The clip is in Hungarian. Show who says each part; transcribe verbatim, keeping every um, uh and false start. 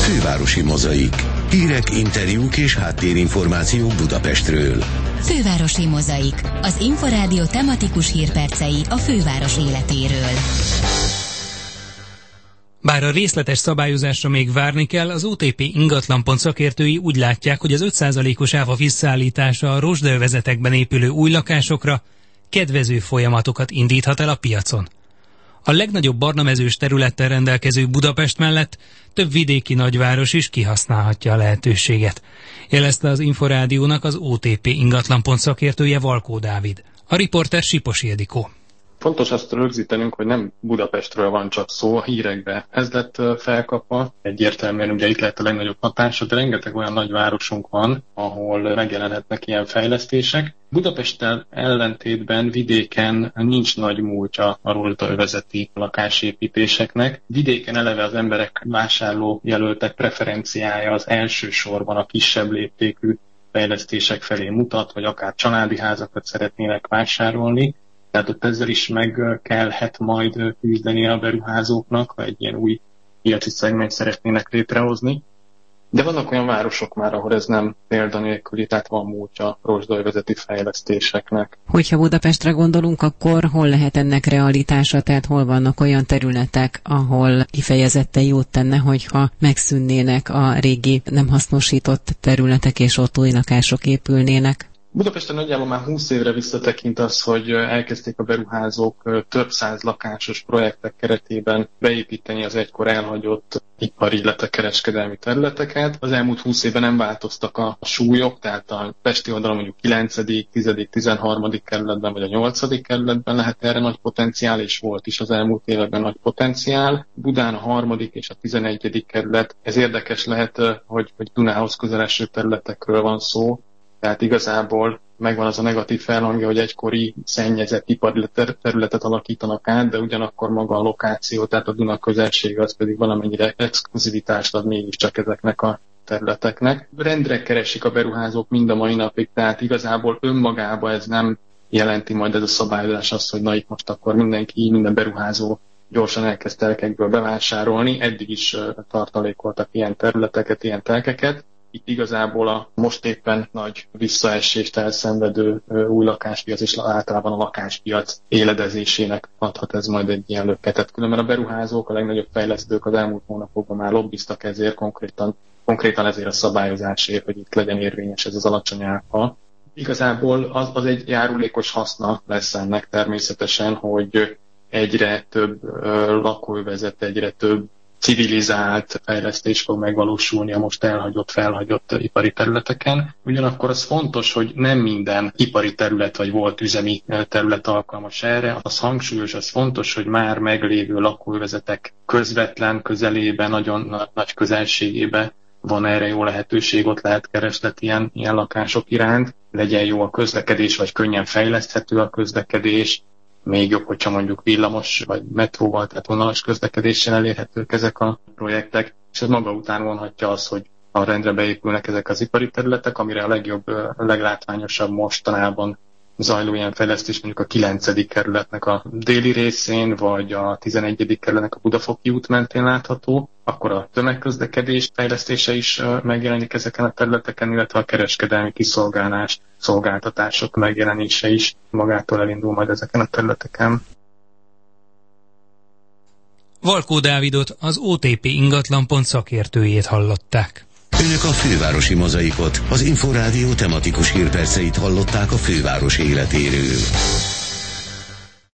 Speaker 1: Fővárosi Mozaik. Hírek, interjúk és háttérinformációk Budapestről.
Speaker 2: Fővárosi Mozaik. Az Inforádió tematikus hírpercei a főváros életéről.
Speaker 3: Bár a részletes szabályozásra még várni kell, az o té pé ingatlanpont szakértői úgy látják, hogy az öt százalékos áfa visszaállítása a rozsdaövezetekben épülő új lakásokra kedvező folyamatokat indíthat el a piacon. A legnagyobb barnamezős területtel rendelkező Budapest mellett több vidéki nagyváros is kihasználhatja a lehetőséget. Jelezte az Inforádiónak az o té pé ingatlanpont szakértője Valkó Dávid. A riporter Sipos Ildikó.
Speaker 4: Fontos azt rögzítenünk, hogy nem Budapestről van csak szó, a hírekbe ez lett felkapva. Egyértelműen ugye itt lett a legnagyobb hatása, de rengeteg olyan nagyvárosunk van, ahol megjelenhetnek ilyen fejlesztések. Budapesttel ellentétben vidéken nincs nagy múltja a rozsdaövezeti lakásépítéseknek. Vidéken eleve az emberek vásárló jelöltek preferenciája az elsősorban a kisebb léptékű fejlesztések felé mutat, vagy akár családi házakat szeretnének vásárolni. Tehát ott ezzel is meg kellhet majd küzdeni a beruházóknak, ha egy ilyen új piaci szegményt szeretnének létrehozni. De vannak olyan városok már, ahol ez nem példanélküli, tehát van múltja rozsdaövezeti fejlesztéseknek.
Speaker 5: Hogyha Budapestre gondolunk, akkor hol lehet ennek realitása? Tehát hol vannak olyan területek, ahol kifejezetten jót tenne, hogyha megszűnnének a régi nem hasznosított területek, és ott új lakások épülnének?
Speaker 4: Budapesten nagyjából már húsz évre visszatekint az, hogy elkezdték a beruházók több száz lakásos projektek keretében beépíteni az egykor elhagyott ipari, illetve kereskedelmi területeket. Az elmúlt húsz évben nem változtak a súlyok, tehát a pesti oldalon mondjuk kilencedik, tizedik, tizenharmadik kerületben vagy a nyolcadik kerületben lehet erre nagy potenciál, és volt is az elmúlt években nagy potenciál. Budán a harmadik és a tizenegyedik kerület. Ez érdekes lehet, hogy, hogy Dunához közeleső területekről van szó. Tehát igazából megvan az a negatív felhangja, hogy egykori szennyezett ipari területet alakítanak át, de ugyanakkor maga a lokáció, tehát a Duna közelsége az pedig valamennyire exkluzivitást ad mégiscsak ezeknek a területeknek. Rendre keresik a beruházók mind a mai napig, tehát igazából önmagában ez nem jelenti majd ez a szabályozás azt, hogy na itt most akkor mindenki, minden beruházó gyorsan elkezd telkekből bevásárolni. Eddig is tartalékoltak ilyen területeket, ilyen telkeket. Itt igazából a most éppen nagy visszaesést elszenvedő új lakáspiac és általában a lakáspiac éledezésének adhat ez majd egy ilyen löketet. Különben a beruházók, a legnagyobb fejlesztők az elmúlt hónapokban már lobbiztak ezért, konkrétan, konkrétan ezért a szabályozásért, hogy itt legyen érvényes ez az alacsony áfa. Igazából az, az egy járulékos haszna lesz ennek természetesen, hogy egyre több ö, lakóövezet, egyre több civilizált fejlesztés fog megvalósulni a most elhagyott, felhagyott ipari területeken. Ugyanakkor az fontos, hogy nem minden ipari terület vagy volt üzemi terület alkalmas erre. Az hangsúlyos, az fontos, hogy már meglévő lakóövezetek közvetlen közelében, nagyon nagy közelségében van erre jó lehetőség, ott lehet kereslet ilyen, ilyen lakások iránt. Legyen jó a közlekedés, vagy könnyen fejleszthető a közlekedés. Még jobb, hogyha mondjuk villamos vagy metróval, tehát vonalas közlekedéssel elérhetők ezek a projektek, és ez maga után vonhatja az, hogy a rendre beépülnek ezek az ipari területek, amire a legjobb, a leglátványosabb mostanában zajló ilyen fejlesztés mondjuk a kilencedik kerületnek a déli részén, vagy a tizenegyedik kerületnek a Budafoki út mentén látható, akkor a tömegközlekedés fejlesztése is megjelenik ezeken a területeken, illetve a kereskedelmi kiszolgálás, szolgáltatások megjelenése is magától elindul majd ezeken a területeken.
Speaker 3: Valkó Dávidot, az o té pé ingatlanpont szakértőjét hallották.
Speaker 1: Önök a Fővárosi Mozaikot, az Inforádió tematikus hírperceit hallották a főváros életéről.